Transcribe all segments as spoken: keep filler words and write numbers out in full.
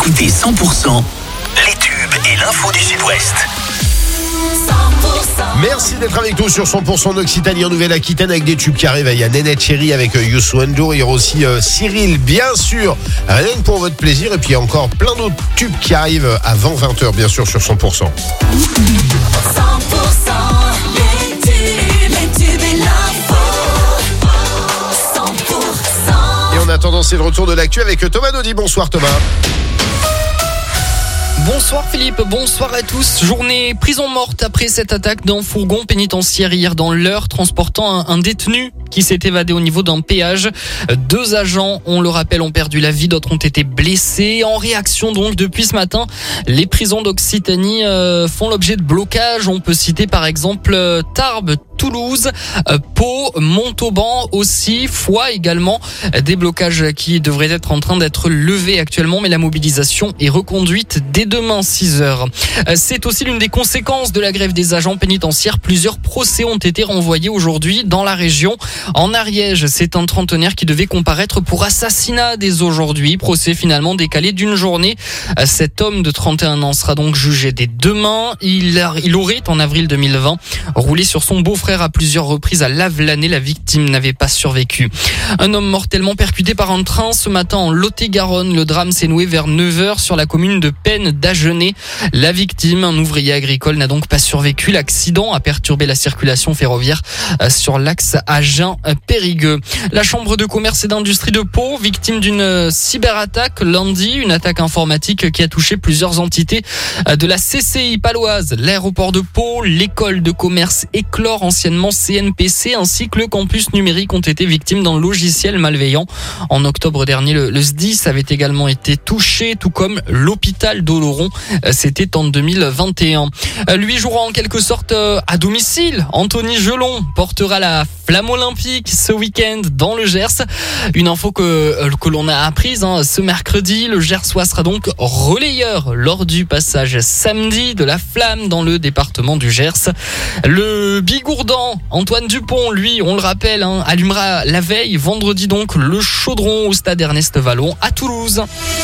écoutez cent pour cent les tubes et l'info du Sud-Ouest. Merci d'être avec nous sur cent pour cent d'Occitanie en Nouvelle-Aquitaine avec des tubes qui arrivent. Il y a Nénette Chéri avec Youssou N'Dour. Il y aura aussi euh, Cyril, bien sûr, rien que pour votre plaisir. Et puis il y a encore plein d'autres tubes qui arrivent avant vingt heures, bien sûr, sur cent pour cent. cent pour cent, les tubes, les tubes et l'info. cent pour cent. Et en attendant, c'est le retour de l'actu avec Thomas Naudy. Bonsoir Thomas. Bonsoir Philippe, bonsoir à tous. Journée prison morte après cette attaque d'un fourgon pénitentiaire hier dans l'Eure transportant un, un détenu qui s'est évadé au niveau d'un péage. Deux agents, on le rappelle, ont perdu la vie, d'autres ont été blessés. En réaction donc, depuis ce matin, les prisons d'Occitanie euh, font l'objet de blocages. On peut citer par exemple euh, Tarbes, Toulouse, euh, Pau, Montauban aussi, Foix également. Des blocages qui devraient être en train d'être levés actuellement, mais la mobilisation est reconduite dès demain six heures. Euh, c'est aussi l'une des conséquences de la grève des agents pénitentiaires. Plusieurs procès ont été renvoyés aujourd'hui dans la région. En Ariège, c'est un trentenaire qui devait comparaître pour assassinat dès aujourd'hui. Procès finalement décalé d'une journée. Euh, cet homme de trente et un ans sera donc jugé dès demain. Il, a, il aurait, en avril deux mille vingt, roulé sur son beau-frère à plusieurs reprises à Lavelanet. La victime n'avait pas survécu. Un homme mortellement percuté par un train ce matin en Lot-et-Garonne. Le drame s'est noué vers neuf heures sur la commune de Pennes d'Agenais. La victime, un ouvrier agricole, n'a donc pas survécu. L'accident a perturbé la circulation ferroviaire sur l'axe Agen-Périgueux. La chambre de commerce et d'industrie de Pau, victime d'une cyberattaque lundi, une attaque informatique qui a touché plusieurs entités de la C C I paloise, l'aéroport de Pau, l'école de commerce Éclore, anciennement C N P C, ainsi que le campus numérique ont été victimes d'un logiciel malveillant. En octobre dernier, le, le S D I S avait également été touché, tout comme l'hôpital d'Oloron. C'était en deux mille vingt et un. Lui jouera en quelque sorte à domicile. Anthony Gelon portera la flamme olympique ce week-end dans le Gers. Une info que, que l'on a apprise hein, ce mercredi. Le Gersois sera donc relayeur lors du passage samedi de la flamme dans le département du Gers. Le bigourdan Antoine Dupont, lui, on le rappelle, hein, allumera la veille, vendredi donc, le chaudron au stade Ernest Vallon à Toulouse.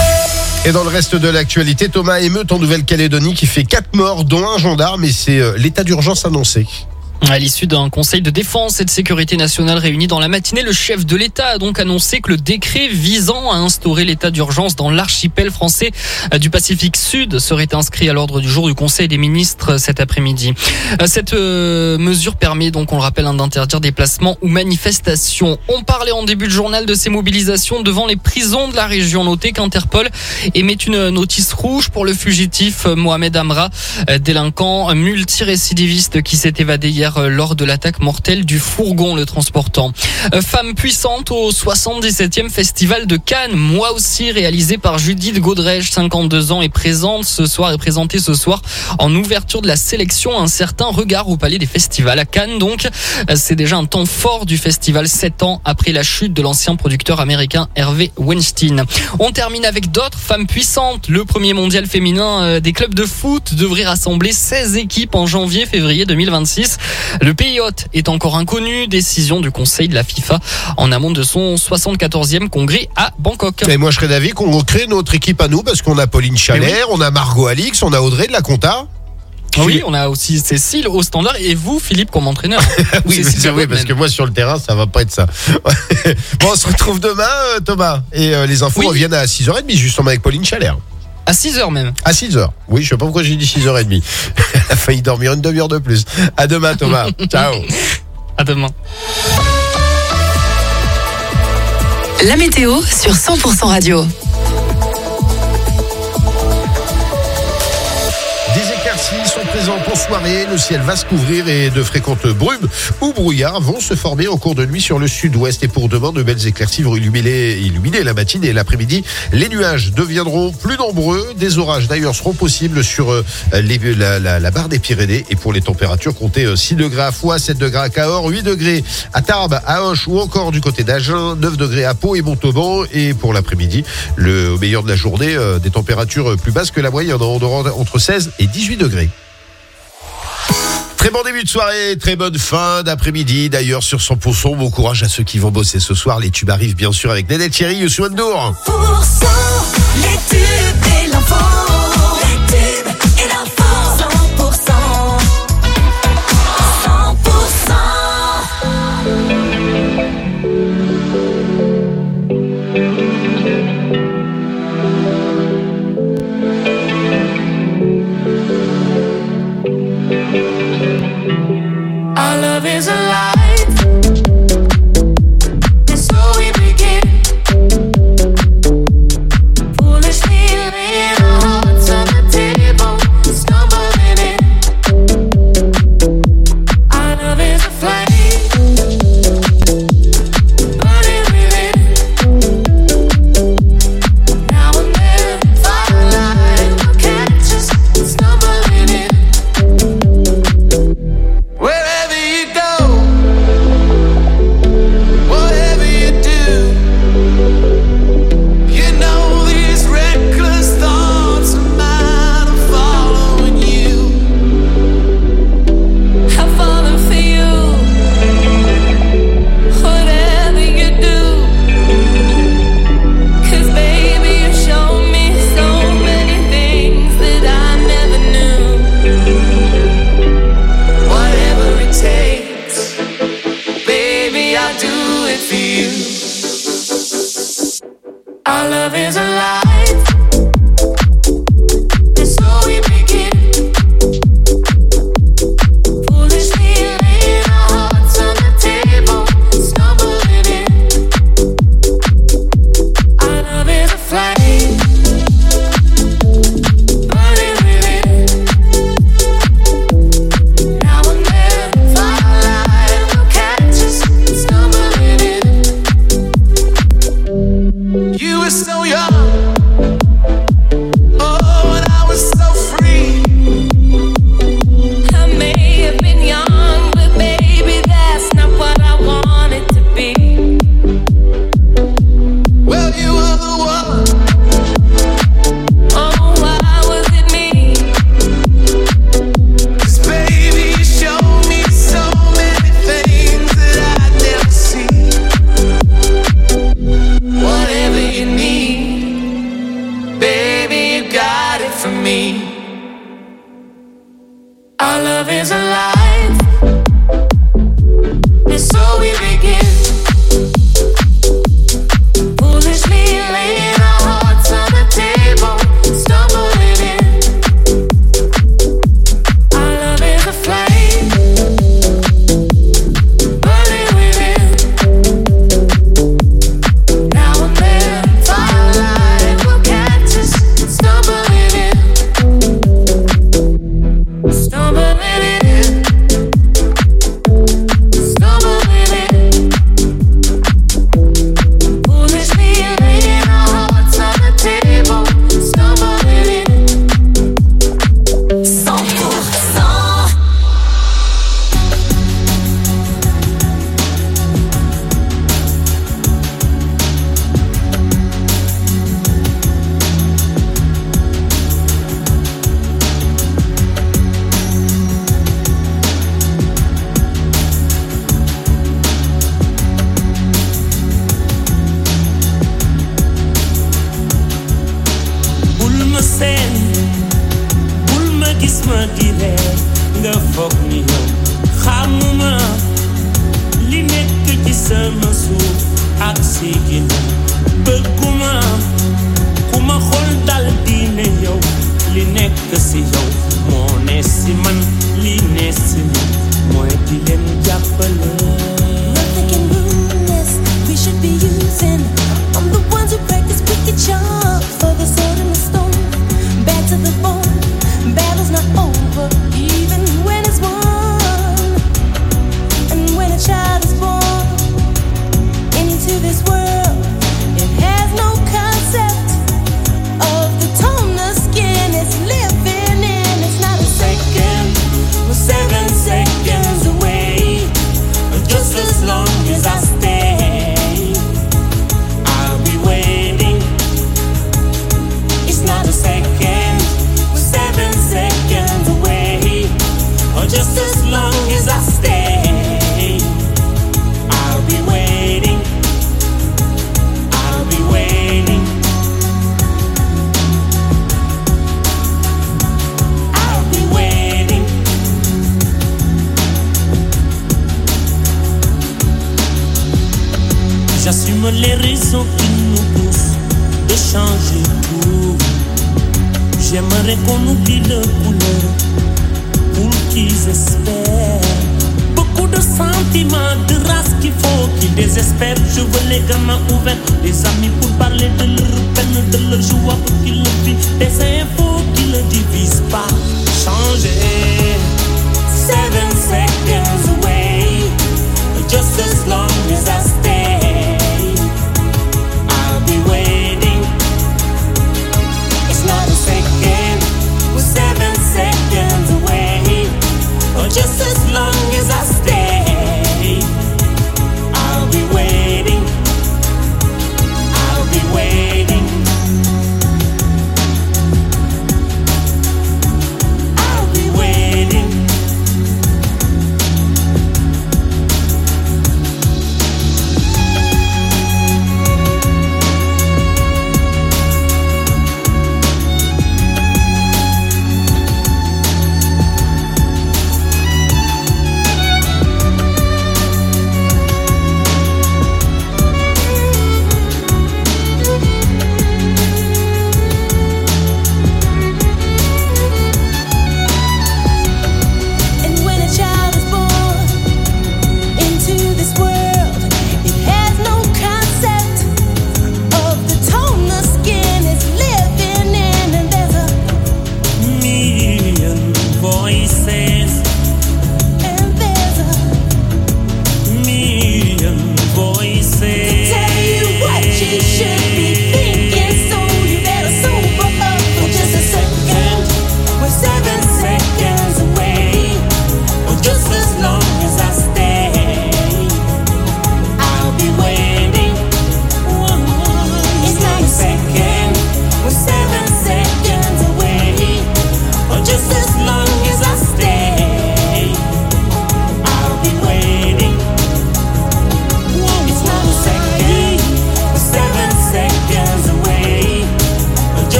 Et dans le reste de l'actualité, Thomas, émeute en Nouvelle-Calédonie qui fait quatre morts, dont un gendarme, et c'est euh, l'état d'urgence annoncé. À l'issue d'un conseil de défense et de sécurité nationale réuni dans la matinée, le chef de l'État a donc annoncé que le décret visant à instaurer l'état d'urgence dans l'archipel français du Pacifique Sud serait inscrit à l'ordre du jour du Conseil des ministres cet après-midi. Cette mesure permet donc, on le rappelle, d'interdire déplacements ou manifestations. On parlait en début de journal de ces mobilisations devant les prisons de la région. Notez qu'Interpol émet une notice rouge pour le fugitif Mohamed Amra, délinquant multirécidiviste qui s'est évadé hier lors de l'attaque mortelle du fourgon le transportant. Femme puissante au soixante-dix-septième Festival de Cannes, moi aussi réalisé par Judith Godrèche, cinquante-deux ans, est présente ce soir, est présentée ce soir en ouverture de la sélection Un certain regard au Palais des Festivals à Cannes. Donc, c'est déjà un temps fort du festival, sept ans après la chute de l'ancien producteur américain Harvey Weinstein. On termine avec d'autres femmes puissantes. Le premier mondial féminin des clubs de foot devrait rassembler seize équipes en janvier-février deux mille vingt-six. Le pays hôte est encore inconnu, décision du Conseil de la FIFA en amont de son soixante-quatorzième congrès à Bangkok. Et moi je serais d'avis qu'on crée notre équipe à nous parce qu'on a Pauline Chalère, oui. On a Margot Alix, on a Audrey de la Compta. Oui, on a aussi Cécile au standard et vous, Philippe, comme entraîneur. Oui, c'est vrai, parce que moi sur le terrain, ça va pas être ça. Bon, on se retrouve demain, Thomas. Et euh, les infos oui. reviennent à six heures trente, justement, avec Pauline Chalère. À six heures même. À six heures. Oui, je sais pas pourquoi j'ai dit six heures trente. Elle a failli dormir une demi-heure de plus. À demain, Thomas. Ciao. À demain. La météo sur cent pour cent Radio. Des éclaircies sont présentes en soirée. Le ciel va se couvrir et de fréquentes brumes ou brouillards vont se former en cours de nuit sur le sud-ouest. Et pour demain, de belles éclaircies vont illuminer, illuminer la matinée et l'après-midi. Les nuages deviendront plus nombreux. Des orages d'ailleurs seront possibles sur euh, les, la, la, la barre des Pyrénées. Et pour les températures, comptez euh, six degrés à Foix, sept degrés à Cahors, huit degrés à Tarbes, à Auch ou encore du côté d'Agen, neuf degrés à Pau et Montauban. Et pour l'après-midi, le au meilleur de la journée, euh, des températures plus basses que la moyenne. On aura entre seize et dix-huit degrés. Très bon début de soirée, très bonne fin d'après-midi d'ailleurs sur cent pour cent. Bon courage à ceux qui vont bosser ce soir. Les tubes arrivent bien sûr avec Nénette Chéri, Youssou N'Dour. cent pour cent les tubes et me. Our love is alive, and so we begin. Foolishly laying our hearts on the table, stumbling in. Our love is a flame, burning within. Now and then, firelight will catch us, stumbling in. Stumbling in, stumbling in. Foolishly laying our hearts on the table, stumbling in. cent pour cent. bul ma seen bul ma gis ma di reer nga foog ni yow xamuma li nekk ci sama suuf ak si ginnaaw bëgguma ku ma xool dal di ne yow li nekk si yow moo ne si man li ne si man mooy di leen jàppale. Nothing can ruin this. We should be using. I'm the ones who practice wicked charms for the sword and the stone. Back to the bone. Battle's not over, even when it's won. And when a child is born into this world, it has no concept of the tone the skin is living in. It's not a second, we're seven seconds away. Just as long as I stay, I'll be waiting. It's not a second, we're seven seconds away. Or just as long as I stay, I'll be waiting. I'll be waiting. I'll be waiting. J'assume les raisons qui nous poussent de changer tout. J'aimerais qu'on oublie le couleur pour qu'ils espèrent. Beaucoup de sentiments, de race qu'il faut qu'ils désespèrent. Je veux les gamins ouverts, des amis pour parler de leur peine, de leur joie pour qu'ils le vivent. Des infos qui ne divisent pas. Changer. Seven seconds away. Just as long as I stay, I'll be waiting. It's not a second, we're seven seconds away. Or just as long as I stay, I'll be waiting. I'll be waiting.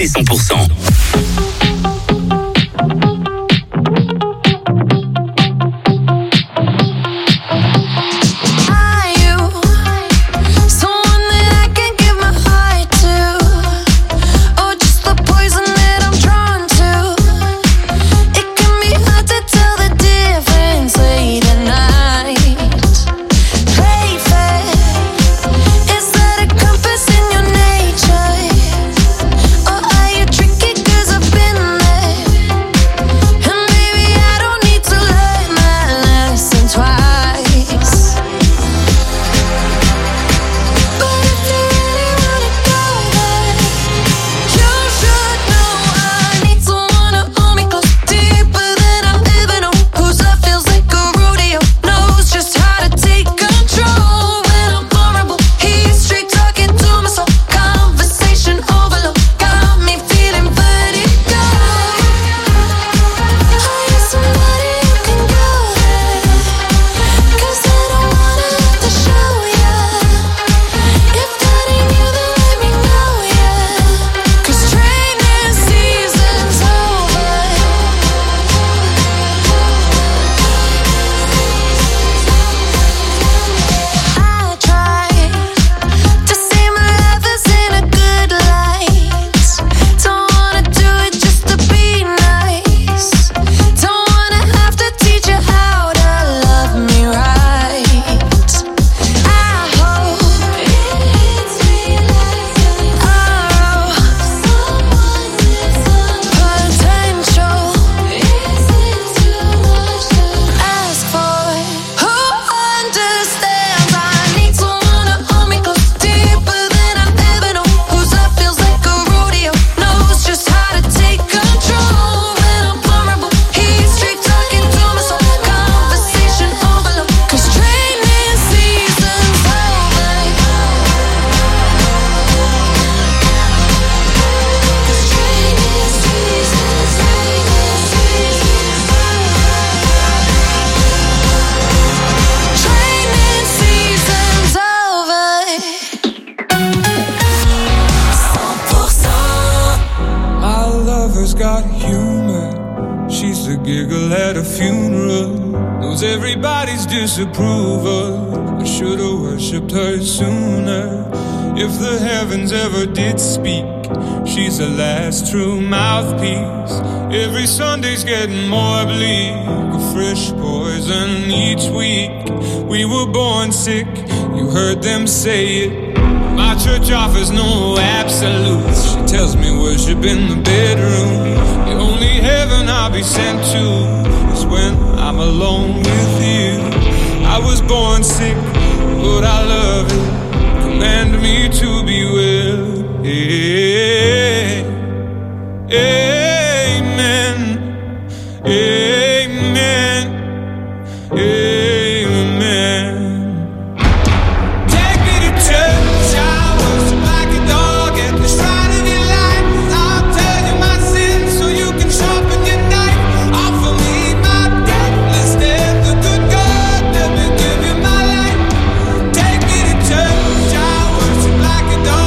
Écoutez cent pour cent. Disapproval. I should have worshipped her sooner. If the heavens ever did speak, she's the last true mouthpiece. Every Sunday's getting more bleak, a fresh poison each week. We were born sick, you heard them say it. My church offers no absolutes. She tells me worship in the bedroom. The only heaven I'll be sent to is when I'm alone with you. I was born sick, but I love it. Command me to be well. Hey, amen. Amen. Amen. Take me to church. I worship like a dog at the shrine of your life. I'll tell you my sins so you can sharpen your knife. Offer me my deathless death, the good God. Let me give you my life. Take me to church. I worship like a dog.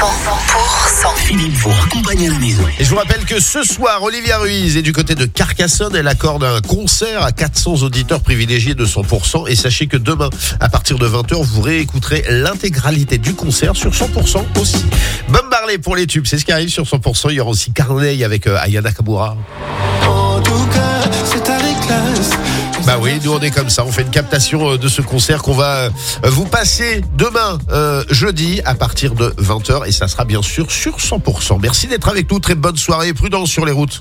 cent pour cent. Philippe vous raccompagne à la maison. Et je vous rappelle que ce soir, Olivia Ruiz est du côté de Carcassonne. Elle accorde un concert à quatre cents auditeurs privilégiés de cent pour cent. Et sachez que demain, à partir de vingt heures, vous réécouterez l'intégralité du concert sur cent pour cent aussi. Bob Marley pour les tubes, c'est ce qui arrive sur cent pour cent. Il y aura aussi Carney avec euh, Aya Nakamura. En tout cas, c'est avec classe. Bah oui, nous on est comme ça, on fait une captation euh, de ce concert qu'on va euh, vous passer demain, euh, jeudi, à partir de vingt heures. Et ça sera bien sûr sur cent pour cent. Merci d'être avec nous, très bonne soirée, prudence sur les routes.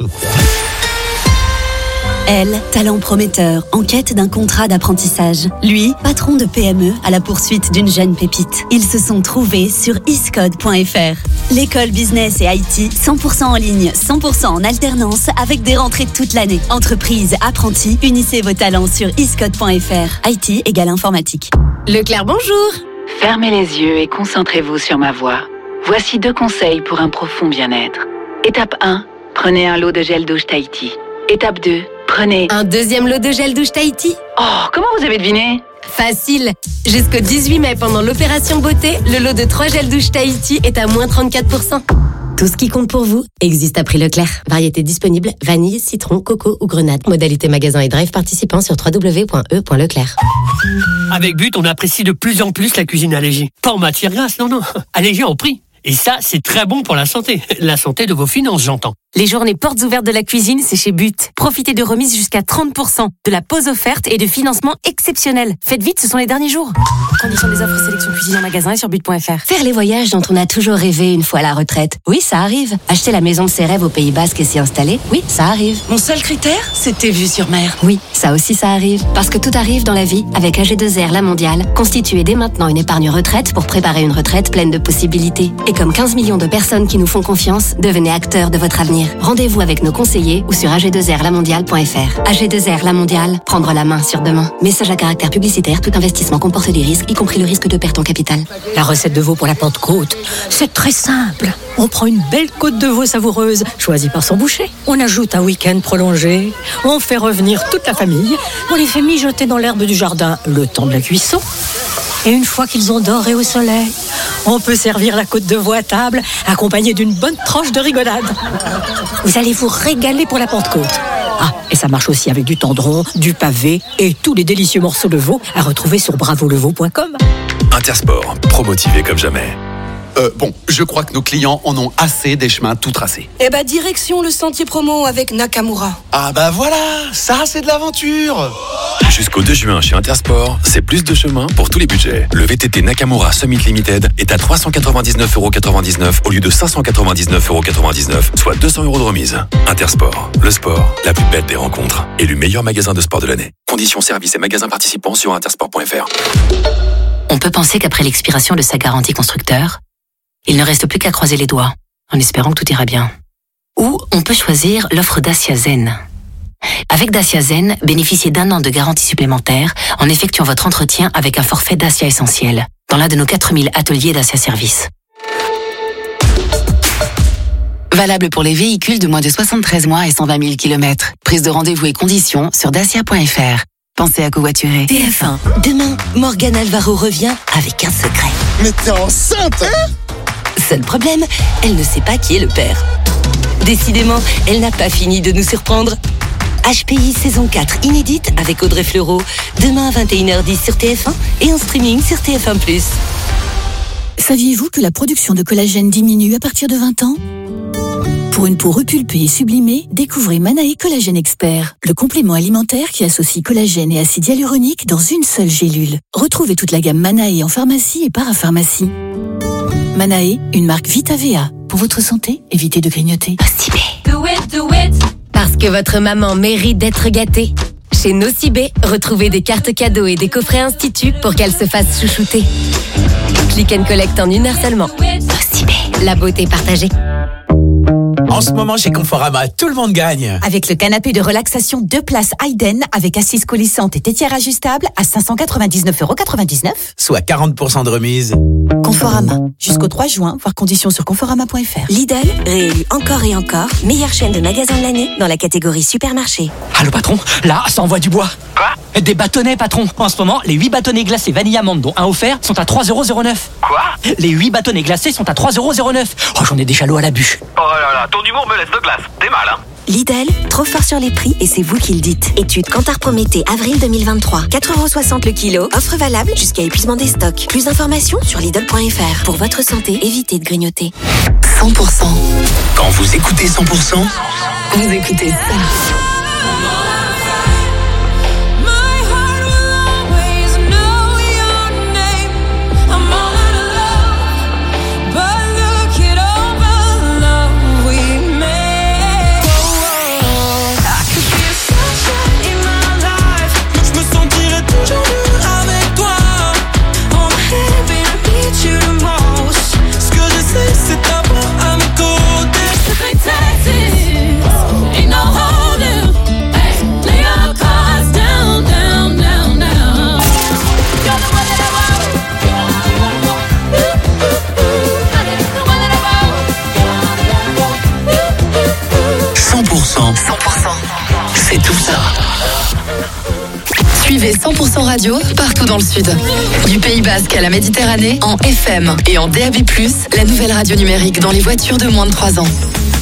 Elle, talent prometteur, en quête d'un contrat d'apprentissage. Lui, patron de P M E à la poursuite d'une jeune pépite. Ils se sont trouvés sur iscode point f r. L'école business et I T, cent pour cent en ligne, cent pour cent en alternance, avec des rentrées toute l'année. Entreprise, apprentis, unissez vos talents sur iscode point f r. I T égale informatique. Leclerc, bonjour. Fermez les yeux et concentrez-vous sur ma voix. Voici deux conseils pour un profond bien-être. Étape un, prenez un lot de gel douche Tahiti. Étape deux, prenez... Un deuxième lot de gel douche Tahiti? Oh, comment vous avez deviné? Facile. Jusqu'au dix-huit mai, pendant l'opération beauté, le lot de trois gels douche Tahiti est à moins trente-quatre pour cent. Tout ce qui compte pour vous existe à prix Leclerc. Variété disponible, vanille, citron, coco ou grenade. Modalité magasin et drive participant sur w w w point e point leclerc. Avec But, on apprécie de plus en plus la cuisine allégée. Pas en matière grasse, non, non. Allégée en prix. Et ça, c'est très bon pour la santé. La santé de vos finances, j'entends. Les journées portes ouvertes de la cuisine, c'est chez But. Profitez de remises jusqu'à trente pour cent, de la pause offerte et de financement exceptionnel. Faites vite, ce sont les derniers jours. Conditions des offres sélection cuisine en magasin et sur but point f r. Faire les voyages dont on a toujours rêvé une fois à la retraite. Oui, ça arrive. Acheter la maison de ses rêves au Pays Basque et s'y installer. Oui, ça arrive. Mon seul critère, c'était vue sur mer. Oui, ça aussi ça arrive. Parce que tout arrive dans la vie avec A G deux R La Mondiale. Constituez dès maintenant une épargne retraite pour préparer une retraite pleine de possibilités. Et comme quinze millions de personnes qui nous font confiance, devenez acteurs de votre avenir. Rendez-vous avec nos conseillers ou sur a g deux r la mondiale point f r. A G deux R La Mondiale, prendre la main sur demain. Message à caractère publicitaire, tout investissement comporte des risques, y compris le risque de perte en capital. La recette de veau pour la Pentecôte, c'est très simple. On prend une belle côte de veau savoureuse, choisie par son boucher. On ajoute un week-end prolongé. On fait revenir toute la famille. On les fait mijoter dans l'herbe du jardin le temps de la cuisson. Et une fois qu'ils ont doré au soleil, on peut servir la côte de veau à table, accompagnée d'une bonne tranche de rigolade. Vous allez vous régaler pour la Pentecôte. Ah, et ça marche aussi avec du tendron, du pavé et tous les délicieux morceaux de veau à retrouver sur bravo le veau point com. Intersport, promotivé comme jamais. Euh, bon, je crois que nos clients en ont assez des chemins tout tracés. Eh bah, direction le sentier promo avec Nakamura. Ah bah voilà, ça c'est de l'aventure. Jusqu'au deux juin chez Intersport, c'est plus de chemin pour tous les budgets. Le V T T Nakamura Summit Limited est à trois cent quatre-vingt-dix-neuf euros quatre-vingt-dix-neuf au lieu de cinq cent quatre-vingt-dix-neuf euros quatre-vingt-dix-neuf, soit deux cents euros de remise. Intersport, le sport, la plus belle des rencontres. Élu meilleur magasin de sport de l'année. Conditions, services et magasins participants sur intersport point f r. On peut penser qu'après l'expiration de sa garantie constructeur, il ne reste plus qu'à croiser les doigts, en espérant que tout ira bien. Ou on peut choisir l'offre Dacia Zen. Avec Dacia Zen, bénéficiez d'un an de garantie supplémentaire en effectuant votre entretien avec un forfait Dacia Essentiel, dans l'un de nos quatre mille ateliers Dacia Service. Valable pour les véhicules de moins de soixante-treize mois et cent vingt mille kilomètres. Prise de rendez-vous et conditions sur dacia point f r. Pensez à covoiturer. T F un. Demain, Morgane Alvaro revient avec un secret. Mais t'es enceinte, hein? Seul problème, elle ne sait pas qui est le père. Décidément, elle n'a pas fini de nous surprendre. H P I saison quatre inédite avec Audrey Fleurot. Demain à vingt et une heures dix sur T F un et en streaming sur T F un plus. Saviez-vous que la production de collagène diminue à partir de vingt ans? Pour une peau repulpée et sublimée, découvrez Manae Collagène Expert, le complément alimentaire qui associe collagène et acide hyaluronique dans une seule gélule. Retrouvez toute la gamme Manae en pharmacie et parapharmacie. Manae, une marque Vita V A. Pour votre santé, évitez de grignoter. Do it, do it. Parce que votre maman mérite d'être gâtée. Chez Nocibé, retrouvez des cartes cadeaux et des coffrets instituts pour qu'elle se fasse chouchouter. Click and collect en une heure seulement. Nocibé, la beauté partagée. En ce moment, chez Conforama, tout le monde gagne. Avec le canapé de relaxation deux places Hayden avec assise coulissante et tétière ajustable à cinq cent quatre-vingt-dix-neuf euros quatre-vingt-dix-neuf. Soit quarante pour cent de remise. Conforama. Jusqu'au trois juin, voir conditions sur conforama point f r. Lidl, réélu encore et encore, meilleure chaîne de magasins de l'année dans la catégorie supermarché. Allô patron, là, ça envoie du bois. Quoi ? Des bâtonnets, patron. En ce moment, les huit bâtonnets glacés vanille amande, dont un offert, sont à trois euros zéro neuf. Quoi? Les huit bâtonnets glacés sont à trois euros zéro neuf. Oh, j'en ai déjà l'eau à la bûche. Oh là là, ton humour me laisse de glace. T'es mal, hein? Lidl, trop fort sur les prix et c'est vous qui le dites. Étude Kantar Prométhée avril deux mille vingt-trois. quatre euros soixante le kilo. Offre valable jusqu'à épuisement des stocks. Plus d'informations sur Lidl point F R. Pour votre santé, évitez de grignoter. cent pour cent. Quand vous écoutez cent pour cent, Vous écoutez ça. cent pour cent. cent pour cent. C'est tout ça. Suivez cent pour cent Radio partout dans le Sud. Du Pays Basque à la Méditerranée, en F M et en D A B plus, la nouvelle radio numérique dans les voitures de moins de trois ans.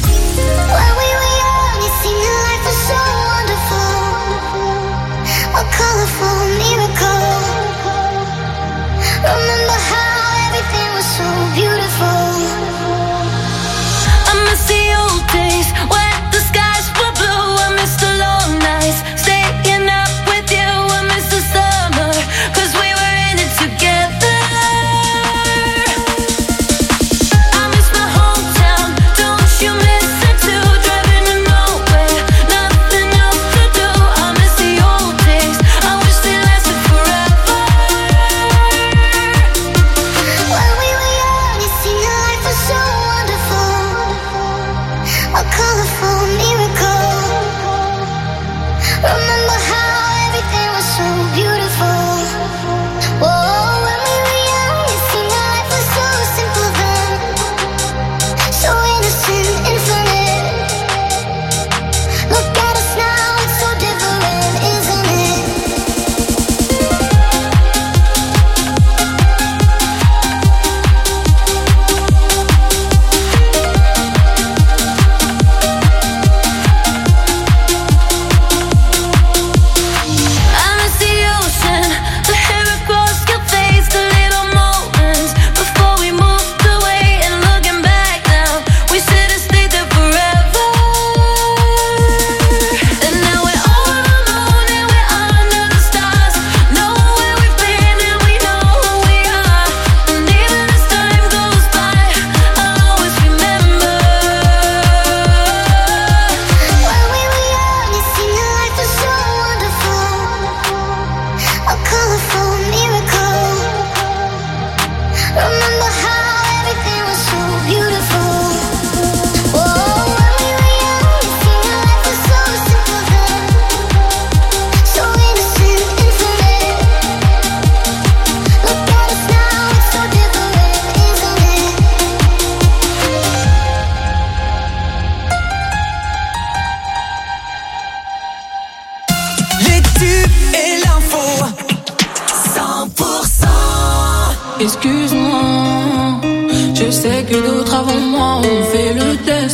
Excuse-moi, je sais que d'autres avant moi ont fait le test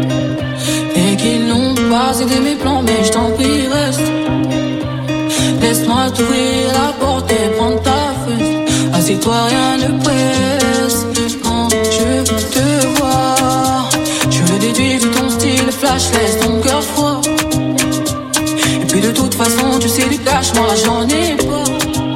et qu'ils n'ont pas aidé mes plans, mais je t'en prie reste. Laisse-moi t'ouvrir la porte et prendre ta fesse. Assieds-toi, rien ne presse. Quand je te vois, je le déduis de ton style flash, laisse ton cœur froid. Et puis de toute façon, tu sais du cash, moi j'en ai pas.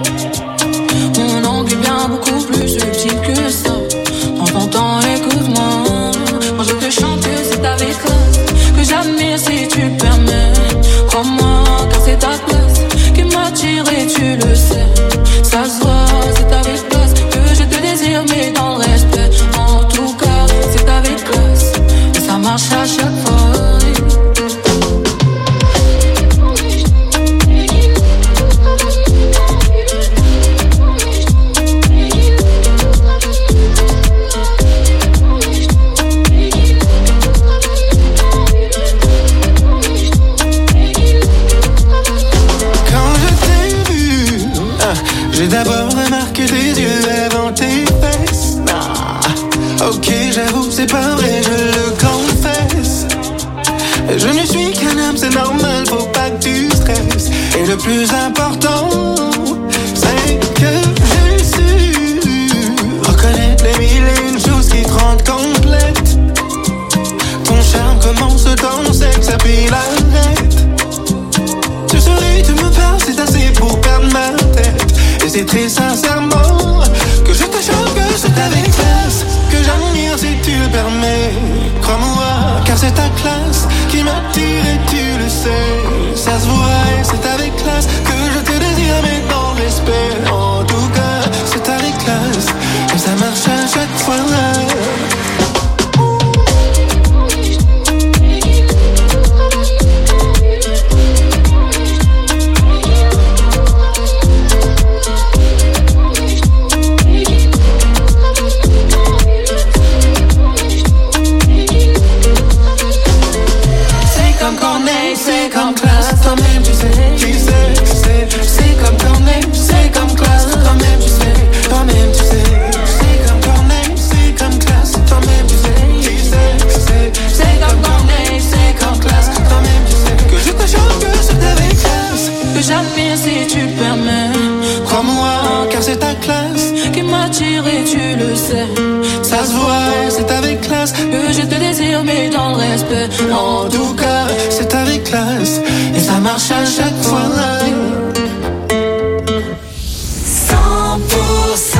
Mon angle est bien beaucoup plus subtil que ça. Dans ton temps, écoute-moi. Quand je te chante, c'est avec classe que j'admire si tu permets. Crois-moi, car c'est ta place qui m'attire et tu le sais. Ça se voit, c'est avec classe que je te désire, mais dans le respect. En tout cas, c'est avec classe et ça marche à chaque fois. Ok, j'avoue, c'est pas vrai, je le confesse. Je ne suis qu'un homme, c'est normal, faut pas que tu stresses. Et le plus important, c'est que j'ai su reconnaître les mille et une choses qui te rendent complète. Ton charme commence dans le sexe, puis l'arrête. Tu souris, tu me parles, c'est assez pour perdre ma tête. Et c'est très sincèrement que je te chante, que c'est avec classe que j'admire si tu le permets. Crois-moi, car c'est ta classe qui m'attire et tu le sais. Ça se voit et c'est avec classe que je te désire, mais dans le respect. En tout cas, c'est avec classe et ça marche à chaque fois. C'est comme classe, toi-même tu sais, tu sais, tu sais. C'est comme Corneille, c'est comme classe, toi-même tu sais, toi-même tu sais. C'est comme Corneille, c'est comme classe, toi-même tu sais, tu sais, tu sais. C'est comme Corneille, c'est comme classe, toi-même tu sais. Que je te chante, que c'est avec classe que j'admire si tu le permets. Crois-moi, car c'est ta classe qui m'attire et tu le sais. Ça se voit, c'est avec classe que je te désire, mais dans le respect. En tout cas, c'est avec classe et ça marche à chaque fois. cent pour cent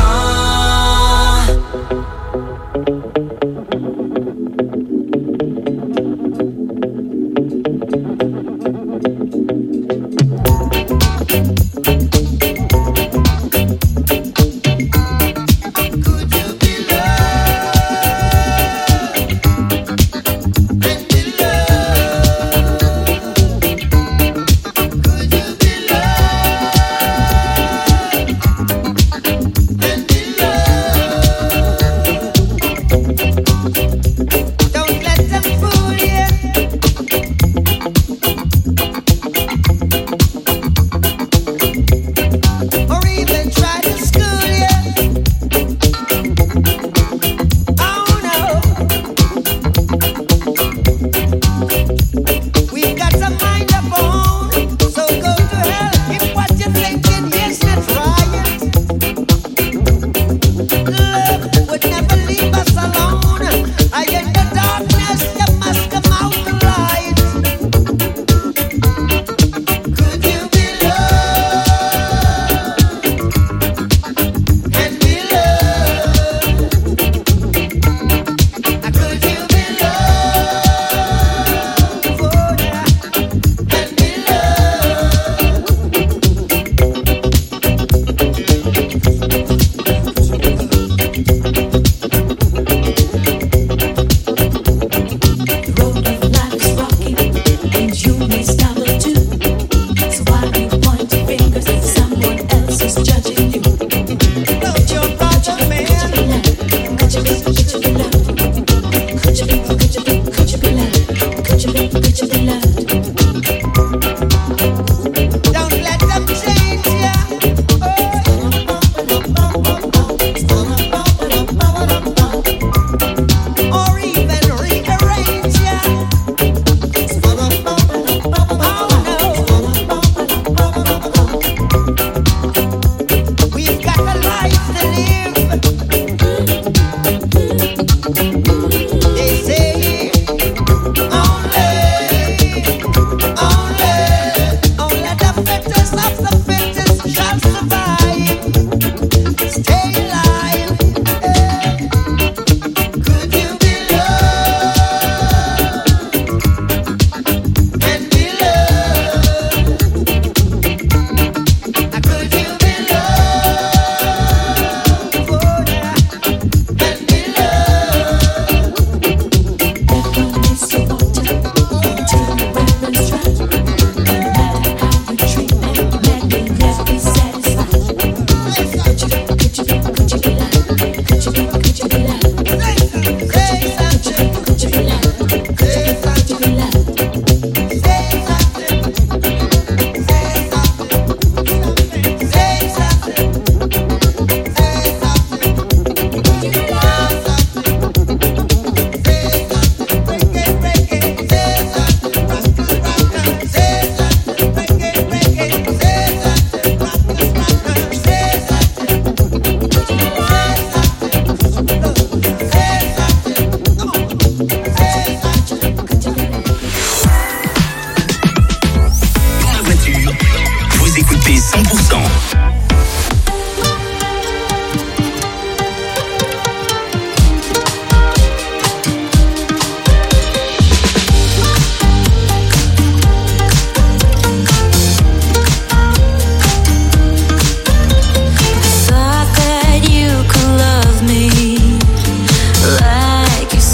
They say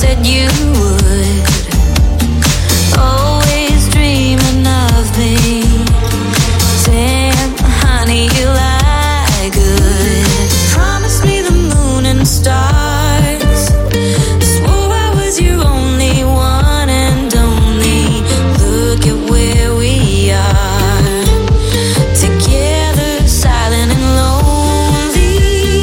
said you would. Always dreaming of me. Damn, honey, you lie good. Promise me the moon and stars. Swore I was your only one and only. Look at where we are. Together, silent and lonely.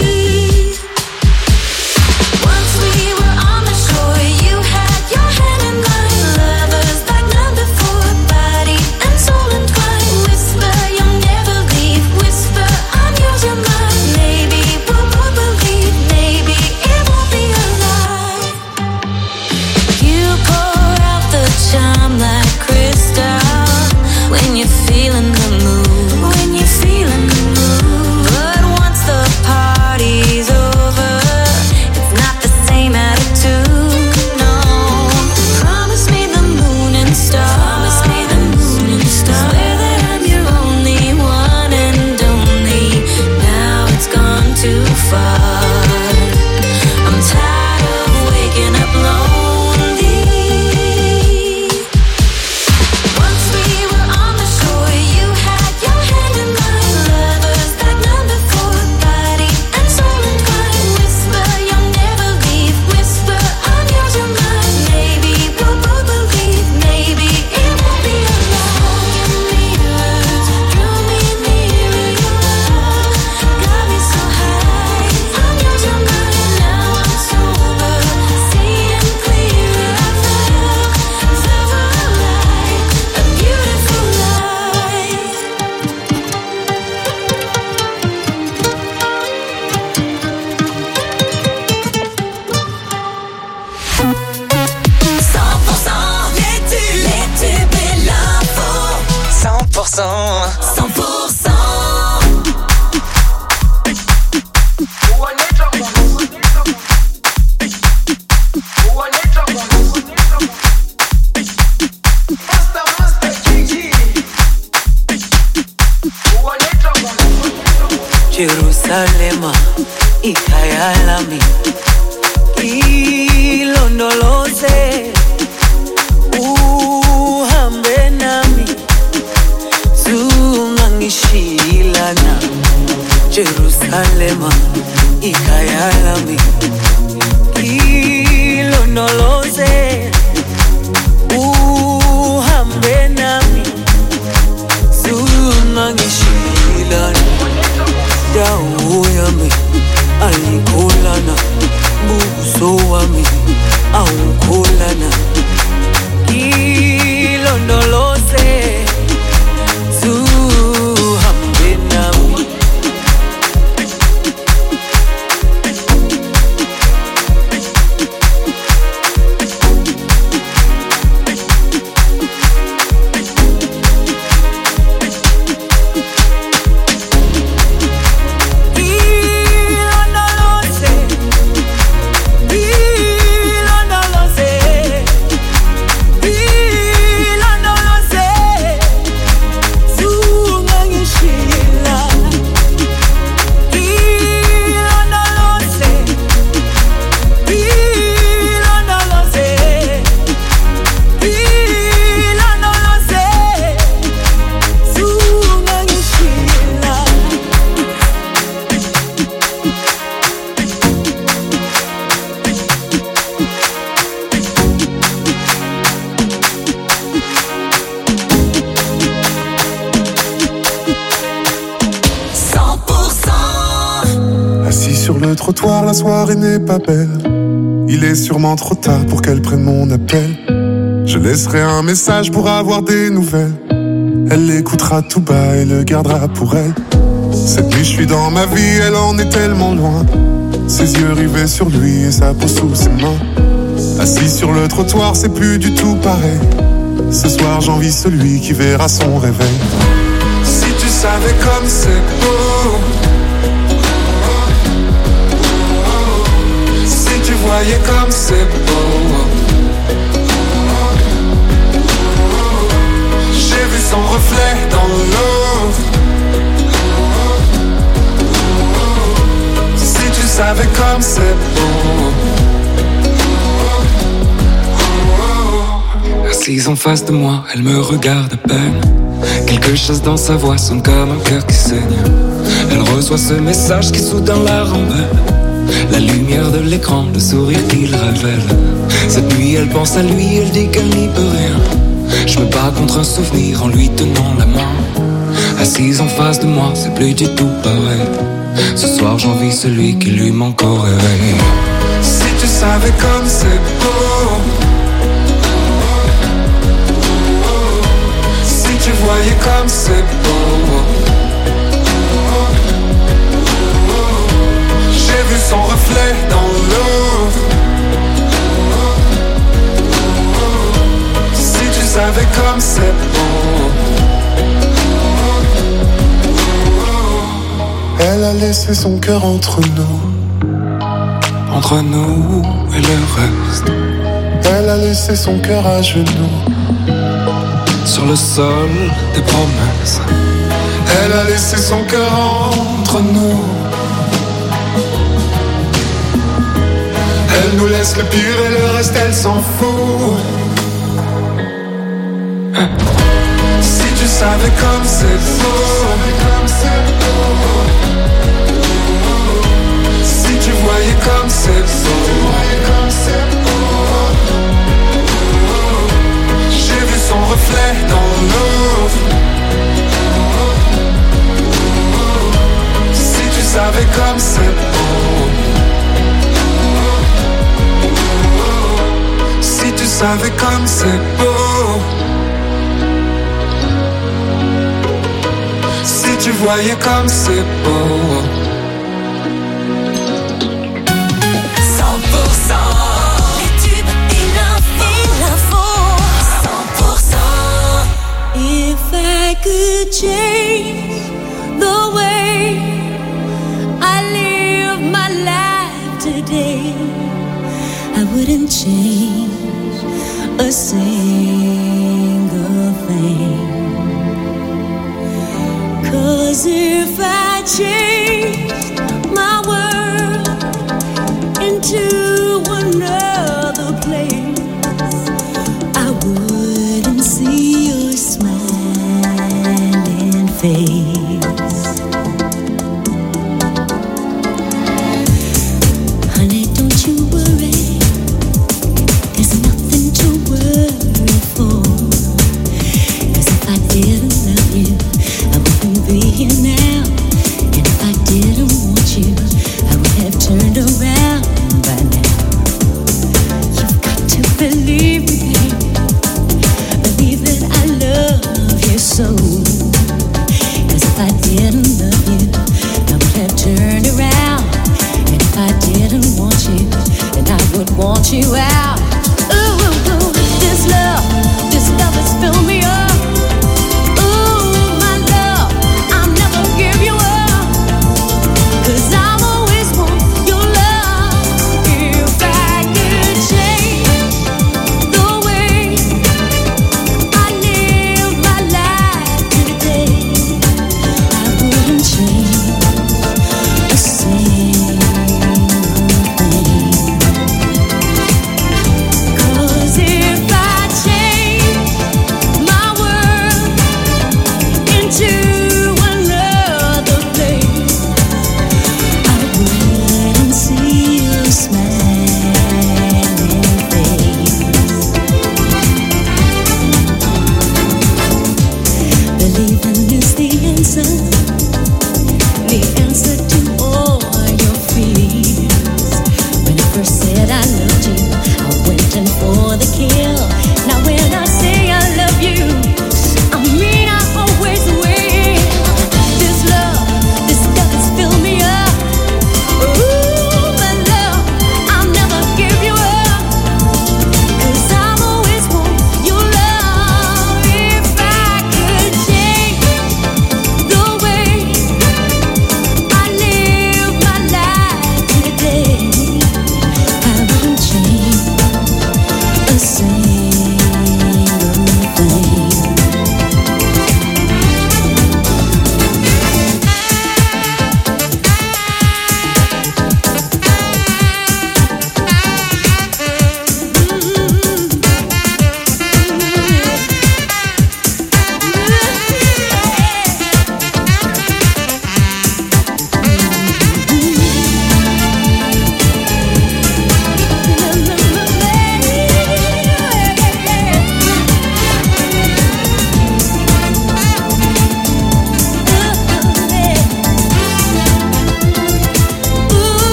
Once we were on the shore, you had your hand in mine. Lovers like none before, body and soul entwined. Whisper, you'll never leave. Whisper, I'm yours, you're mine. Maybe we'll both believe. Maybe it won't be a lie. You pour out the charm like crystal when you're feeling the mood. When you're feeling the mood. But once the party's over, it's not the same attitude. No. Promise me the moon and stars. Promise me the moon and stars. Swear that I'm your only one and only. Now it's gone too far. I'm tired of waking up lonely. Once we were on the shore, you had your hand in mine. Lovers like none before, body and soul entwined. Whisper, you'll never leave. Whisper, I'm yours, you're mine. Maybe we'll both believe. Maybe it won't be a lie. Mirrors drew me nearer. Your love got me so high. I'm yours, you're mine. Now I'm sober, seeing clearer. I felt, felt alive, a beautiful life. cent pour cent les tubes, les tubes et l'info. cent pour cent, cent pour cent. Jerusalema ikhaya lami ilondoloze uhambe nami zungangishilana Jerusalema ikhaya lami ilondoloze uhambe nami zungangishilana dawo yami ayikholana buso wami awukholana ilondoloze zuhambe nami Trottoir, la soirée n'est pas belle. Il est sûrement trop tard pour qu'elle prenne mon appel. Je laisserai un message pour avoir des nouvelles. Elle l'écoutera tout bas et le gardera pour elle. Cette nuit je suis dans ma vie, elle en est tellement loin. Ses yeux rivés sur lui et sa peau sous ses mains. Assis sur le trottoir, c'est plus du tout pareil. Ce soir j'envie celui qui verra son réveil. Si tu savais comme c'est beau, si tu voyais comme c'est beau. J'ai vu son reflet dans l'eau. Si tu savais comme c'est beau. Assise en face de moi, elle me regarde à peine. Quelque chose dans sa voix sonne comme un cœur qui saigne. Elle reçoit ce message qui soudain la rembelle. La lumière de l'écran, le sourire qu'il révèle. Cette nuit elle pense à lui, elle dit qu'elle n'y peut rien. Je me bats contre un souvenir en lui tenant la main. Assise en face de moi, c'est plus du tout pareil. Ce soir j'envie celui qui lui manque au réveil. Si tu savais comme c'est beau, si tu voyais comme c'est beau. J'ai vu son reflet dans l'eau. Si tu savais comme c'est beau. Elle a laissé son cœur entre nous, entre nous et le reste. Elle a laissé son cœur à genoux, sur le sol des promesses. Elle a laissé son cœur entre nous. Elle nous laisse le pire et le reste elle s'en fout. Si tu savais comme c'est beau, si tu voyais comme c'est beau. J'ai vu son reflet dans l'eau. Si tu savais comme c'est beau. Si tu savais comme c'est beau. Si tu voyais comme c'est beau. cent pour cent les tubes et l'info. cent pour cent. If I could change the way I live my life today, I wouldn't change a single thing. 'Cause if I changed my world into another place, I wouldn't see your smiling face. Honey, don't you worry, there's nothing to worry for. 'Cause if I didn't love you, I wouldn't be here now. And if I didn't want you, I would have turned around by now. You've got to believe me, believe that I love you so. 'Cause if I didn't love you, I would have turned around. And if I didn't want you, then I would want you out. Ooh, ooh, ooh, this love, this love has filled me up.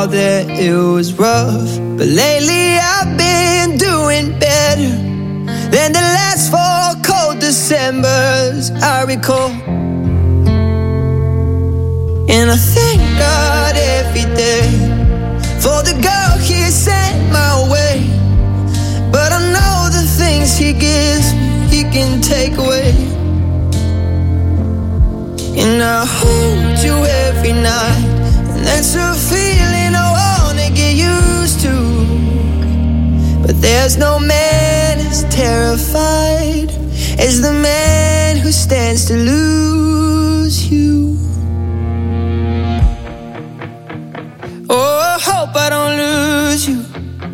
out there it was rough, but lately I've been doing better than the last four cold Decembers I recall. And I thank God every day for the girl He sent my way. But I know the things He gives me, He can take away. And I hold you every night, and that's a feeling I wanna get used to. But there's no man as terrified as the man who stands to lose you. Oh, I hope I don't lose you.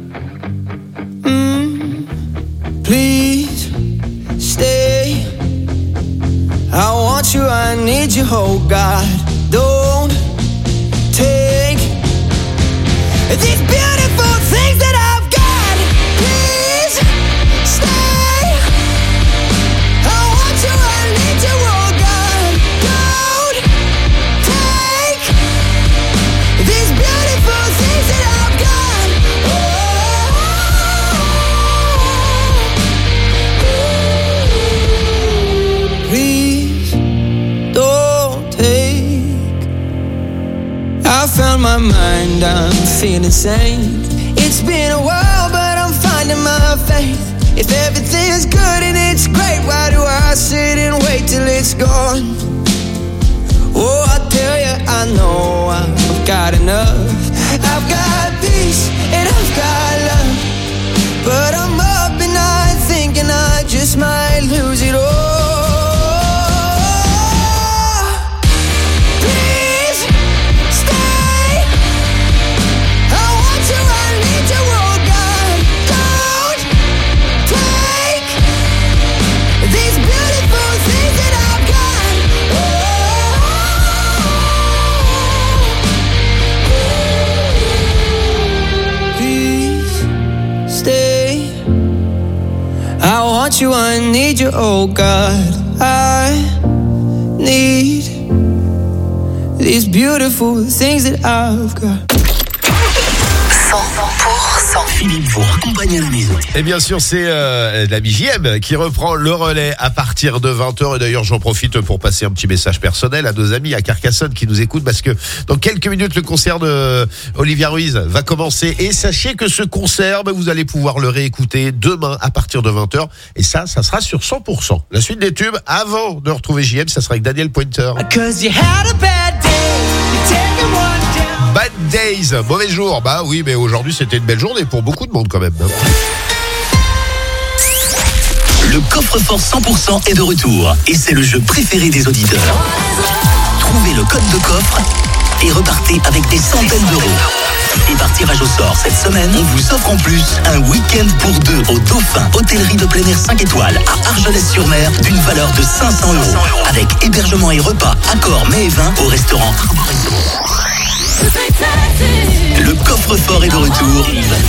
Mm, please stay. I want you, I need you, oh God. Don't take these beautiful things that I've got. Please stay. I want you, I need you, oh God. Don't take these beautiful things that I've got. Oh, please don't take. I found my mind, I'm feeling sane. It's been a while, but I'm finding my faith. If everything's good and it's great, why do I sit and wait till it's gone? Oh, I tell you, I know I've got enough. I've got peace and I've got love, but I'm up at night thinking I just might lose it all. Please stay. I want you, I need you, oh God. Don't take these beautiful things that I've got. Please stay. I want you, I need you, oh God. I need these beautiful things that I've got. cent pour cent Philippe vous raccompagne à la maison. Et bien sûr, c'est euh, la J M qui reprend le relais à partir de vingt heures. Et d'ailleurs, j'en profite pour passer un petit message personnel à nos amis à Carcassonne qui nous écoutent, parce que dans quelques minutes, le concert de Olivia Ruiz va commencer. Et sachez que ce concert, bah, vous allez pouvoir le réécouter demain à partir de vingt heures. Et ça, ça sera sur cent pour cent. La suite des tubes, avant de retrouver J M, ça sera avec Daniel Pointer. Bad Days, mauvais jour. Bah oui, mais aujourd'hui c'était une belle journée pour beaucoup de monde quand même. Le coffre-fort cent pour cent est de retour et c'est le jeu préféré des auditeurs. Trouvez le code de coffre et repartez avec des centaines d'euros. Et par tirage au sort cette semaine, on vous offre en plus un week-end pour deux au Dauphin, hôtellerie de plein air cinq étoiles à Argelès-sur-Mer d'une valeur de cinq cents euros. Avec hébergement et repas, accord mets et vin au restaurant. Le coffre-fort est de retour.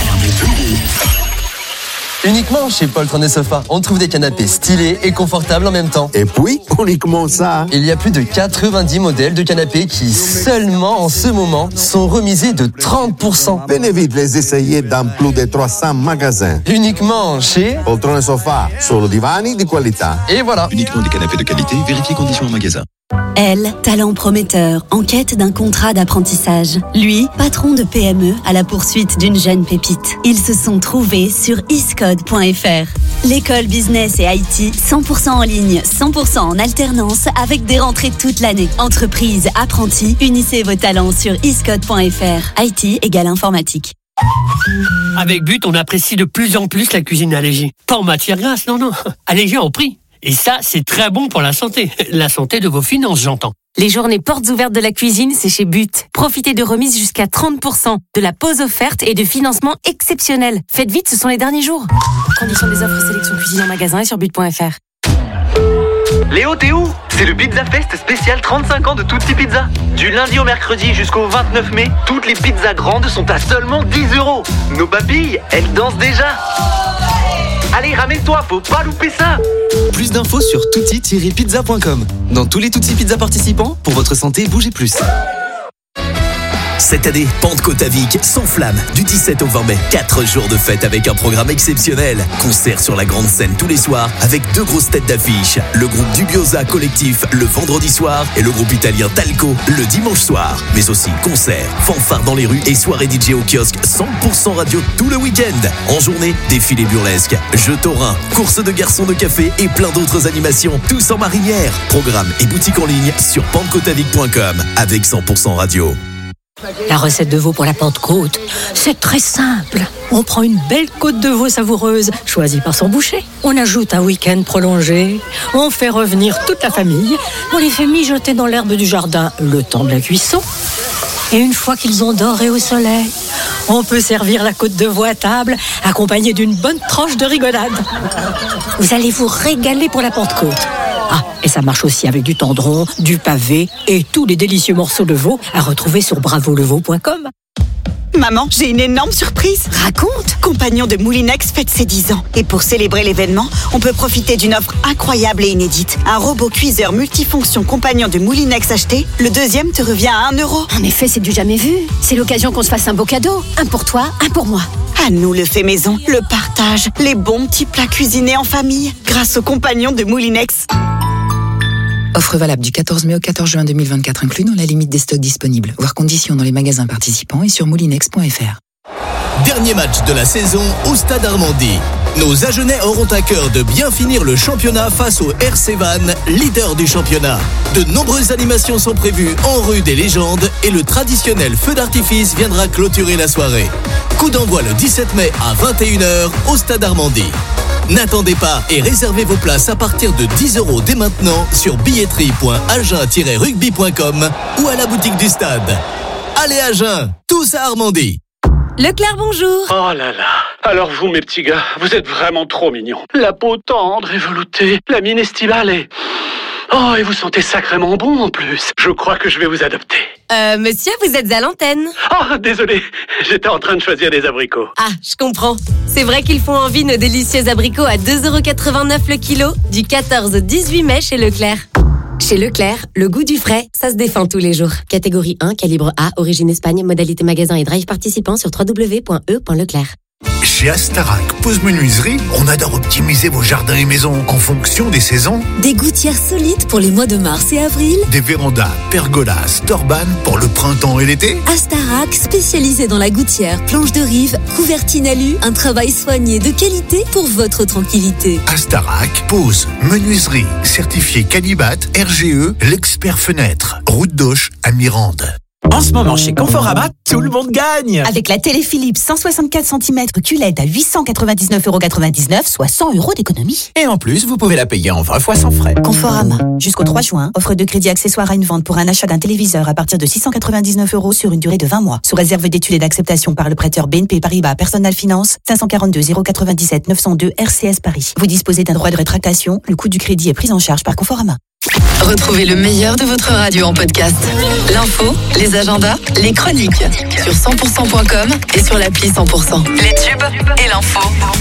Uniquement chez Paul Trône et Sofa, on trouve des canapés stylés et confortables en même temps. Et puis, uniquement ça. Il y a plus de quatre-vingt-dix modèles de canapés qui, seulement en ce moment, sont remisés de trente pour cent. Venez vite les essayer dans plus de trois cents magasins. Uniquement chez Paul Trône et Sofa, solo divani di qualità. Et voilà. Uniquement des canapés de qualité, vérifiez conditions en magasin. Elle, talent prometteur, en quête d'un contrat d'apprentissage. Lui, patron de P M E à la poursuite d'une jeune pépite. Ils se sont trouvés sur iscode point f r. L'école business et I T, cent pour cent en ligne, cent pour cent en alternance, avec des rentrées toute l'année. Entreprise, apprentis, unissez vos talents sur iscode point f r. I T égale informatique. Avec But, on apprécie de plus en plus la cuisine allégée. Pas en matière grasse, non, non. Allégée en prix. Et ça, c'est très bon pour la santé. La santé de vos finances, j'entends. Les journées portes ouvertes de la cuisine, c'est chez But. Profitez de remises jusqu'à trente pour cent, de la pause offerte et de financement exceptionnel. Faites vite, ce sont les derniers jours. Conditions des offres sélection cuisine en magasin et sur but point f r. Léo, t'es où? C'est le Pizza Fest spécial trente-cinq ans de Tutti Pizza. Du lundi au mercredi jusqu'au vingt-neuf mai, toutes les pizzas grandes sont à seulement dix euros. Nos papilles, elles dansent déjà. Allez, ramène-toi, faut pas louper ça. Plus d'infos sur tutti tiret pizza point com. Dans tous les Tutti Pizza participants, pour votre santé, bougez plus. Cette année, Pentecôte à Vic s'enflamme du dix-sept au vingt mai. Quatre jours de fête avec un programme exceptionnel. Concert sur la grande scène tous les soirs avec deux grosses têtes d'affiche. Le groupe Dubiosa Collectif le vendredi soir et le groupe italien Talco le dimanche soir. Mais aussi concert, fanfare dans les rues et soirée D J au kiosque cent pour cent radio tout le week-end. En journée, défilé burlesque, jeux taurins, course de garçons de café et plein d'autres animations, tous en marinière. Programme et boutique en ligne sur pentecôteavic point com avec cent pour cent radio. La recette de veau pour la Pentecôte, c'est très simple. On prend une belle côte de veau savoureuse, choisie par son boucher. On ajoute un week-end prolongé. On fait revenir toute la famille. On les fait mijoter dans l'herbe du jardin le temps de la cuisson. Et une fois qu'ils ont doré au soleil, on peut servir la côte de veau à table, accompagnée d'une bonne tranche de rigolade. Vous allez vous régaler pour la Pentecôte. Ah, et ça marche aussi avec du tendron, du pavé et tous les délicieux morceaux de veau à retrouver sur bravo le veau point com. Maman, j'ai une énorme surprise. Raconte. Compagnon de Moulinex fête ses dix ans. Et pour célébrer l'événement, on peut profiter d'une offre incroyable et inédite. Un robot cuiseur multifonction Compagnon de Moulinex acheté, le deuxième te revient à un euro. En effet, c'est du jamais vu. C'est l'occasion qu'on se fasse un beau cadeau. Un pour toi, un pour moi. À nous le fait maison, le partage, les bons petits plats cuisinés en famille, grâce au Compagnon de Moulinex. Offre valable du quatorze mai au quatorze juin deux mille vingt-quatre inclus dans la limite des stocks disponibles. Voir conditions dans les magasins participants et sur moulinex point f r. Dernier match de la saison au Stade Armandie. Nos Agenais auront à cœur de bien finir le championnat face au R C Vannes, leader du championnat. De nombreuses animations sont prévues en rue des légendes et le traditionnel feu d'artifice viendra clôturer la soirée. Coup d'envoi le dix-sept mai à vingt et une heures au Stade Armandie. N'attendez pas et réservez vos places à partir de dix euros dès maintenant sur billetterie point agen tiret rugby point com ou à la boutique du stade. Allez Agen, tous à Armandie. Leclerc, bonjour. Oh là là. Alors vous, mes petits gars, vous êtes vraiment trop mignons. La peau tendre et veloutée, la mine estivale et... Oh, et vous sentez sacrément bon en plus. Je crois que je vais vous adopter. Euh, monsieur, vous êtes à l'antenne. Oh, désolé, j'étais en train de choisir des abricots. Ah, je comprends. C'est vrai qu'ils font envie nos délicieux abricots à deux euros quatre-vingt-neuf le kilo, du quatorze au dix-huit mai chez Leclerc. Chez Leclerc, le goût du frais, ça se défend tous les jours. Catégorie un, calibre A, origine Espagne, modalité magasin et drive participant sur w w w point e point leclerc. Chez Astarac Pose Menuiserie, on adore optimiser vos jardins et maisons en fonction des saisons. Des gouttières solides pour les mois de mars et avril. Des vérandas, pergolas, torbanes pour le printemps et l'été. Astarac, spécialisé dans la gouttière, planche de rive, couvertine alu, un travail soigné de qualité pour votre tranquillité. Astarac Pose Menuiserie, certifié Calibat, R G E, l'expert fenêtre, route d'Auch à Mirande. En ce moment, chez Conforama, tout le monde gagne. Avec la télé Philips cent soixante-quatre centimètres Q L E D à huit cent quatre-vingt-dix-neuf euros quatre-vingt-dix-neuf, soit cent euros d'économie. Et en plus, vous pouvez la payer en vingt fois sans frais. Conforama. Jusqu'au trois juin, offre de crédit accessoire à une vente pour un achat d'un téléviseur à partir de six cent quatre-vingt-dix-neuf euros sur une durée de vingt mois. Sous réserve d'études et d'acceptation par le prêteur B N P Paribas Personal Finance, cinq cent quarante-deux zéro quatre-vingt-dix-sept neuf cent deux R C S Paris. Vous disposez d'un droit de rétractation. Le coût du crédit est pris en charge par Conforama. Retrouvez le meilleur de votre radio en podcast. L'info, les agendas, les chroniques. Sur cent pour cent point com et sur l'appli cent pour cent. Les tubes et l'info.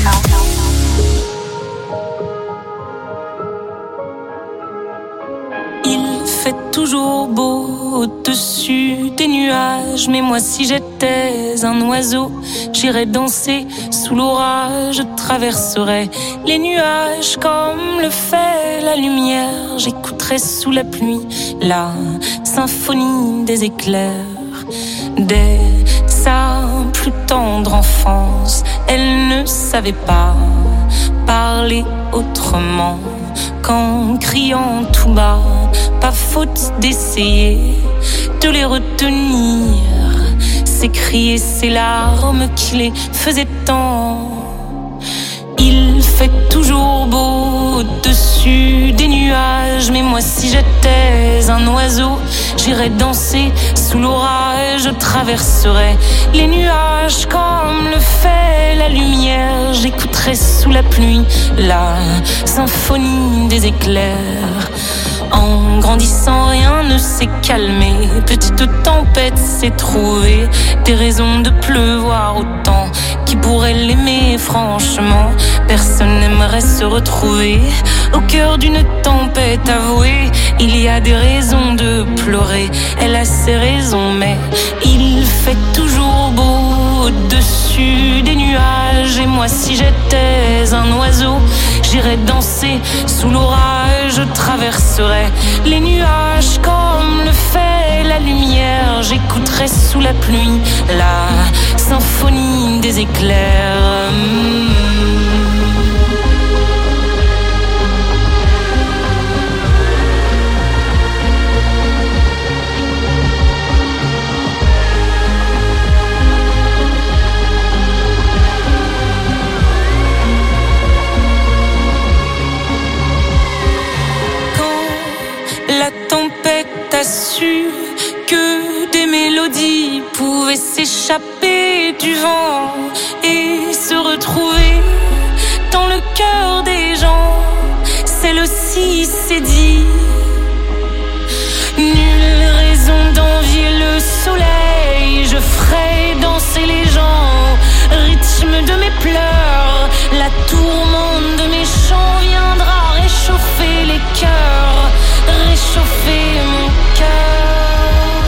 Il fait toujours beau au-dessus des nuages, mais moi si j'étais un oiseau, j'irais danser sous l'orage, je traverserais les nuages comme le fait la lumière, j'écouterais sous la pluie la symphonie des éclairs. Dès sa plus tendre enfance, elle ne savait pas parler autrement qu'en criant tout bas. Pas faute d'essayer de les retenir, ces cris et ces larmes qui les faisaient tant. Il fait toujours beau au-dessus des nuages, mais moi si j'étais un oiseau, j'irais danser sous l'orage, je traverserais les nuages comme le fait la lumière, j'écouterais sous la pluie la symphonie des éclairs. En grandissant, rien ne s'est calmé. Petite tempête s'est trouvée des raisons de pleuvoir autant. Qui pourrait l'aimer, franchement? Personne n'aimerait se retrouver au cœur d'une tempête avouée. Il y a des raisons de pleurer, elle a ses raisons, mais il fait toujours beau au-dessus des nuages. Et moi si j'étais un oiseau, j'irais danser sous l'orage. Je traverserais les nuages comme le fait la lumière. J'écouterais sous la pluie la symphonie des éclairs. mmh. La tempête a su que des mélodies pouvaient s'échapper du vent et se retrouver dans le cœur des gens. Celle aussi s'est dit, nulle raison d'envier le soleil. Je ferai danser les gens, rythme de mes pleurs. La tourmente de mes chants viendra réchauffer les cœurs, réchauffer mon cœur.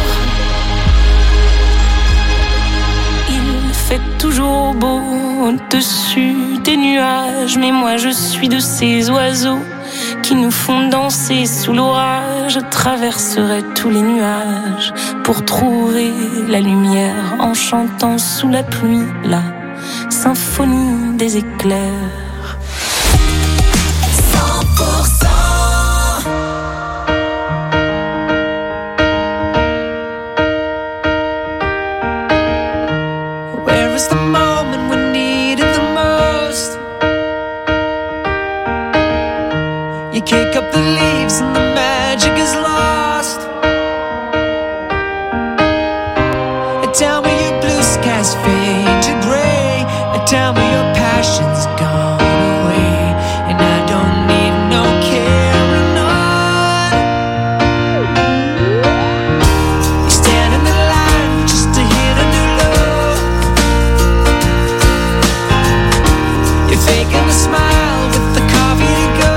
Il fait toujours beau au-dessus des nuages, mais moi je suis de ces oiseaux qui nous font danser sous l'orage. Je traverserai tous les nuages pour trouver la lumière en chantant sous la pluie la symphonie des éclairs. cent pour cent Kick up the leaves and the magic is lost. Tell me your blue skies fade to gray. Tell me your passion's gone away. And I don't need no carrying on. You stand in the line just to hit a new low. You're faking a smile with the coffee to go.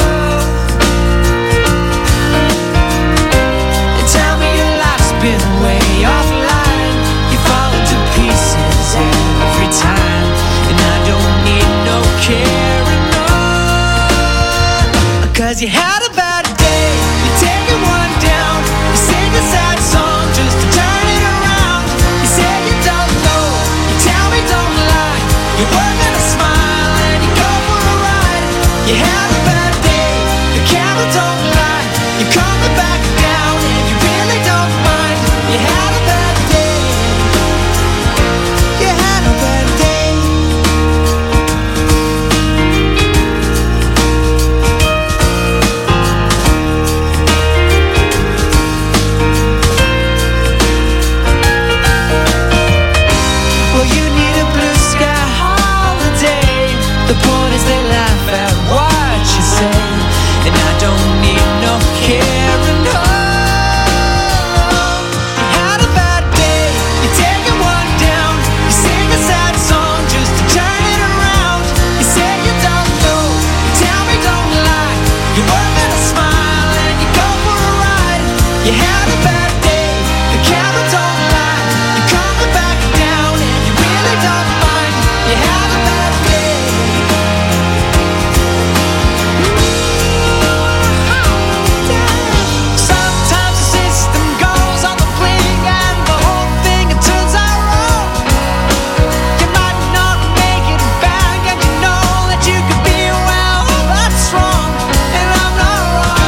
Been way offline, you fall to pieces every time, and I don't need no carrying on. Cause you had a bad day, you take it one down, you sing a sad song just to turn it around. You say you don't know, you tell me don't lie, you work on a smile and you go for a ride. You had a bad day, the camera don't lie, you're coming back down and you really don't mind. You had a bad day. You had a bad day. Well, you need a blue sky holiday. The point is they laugh at what you say, and I don't need no carrying on. You had a bad day, the camera don't lie. You're coming back down and you really don't mind. You had a bad day. Sometimes the system goes on the blink and the whole thing it turns out wrong. You might not make it back and you know that you could be well, that's wrong, and I'm not wrong.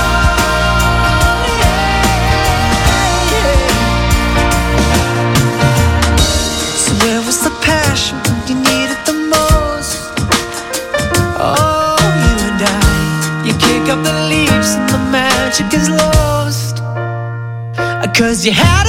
Where was the passion when you needed the most? Oh, you and I, you kick up the leaves and the magic is lost. Cause you had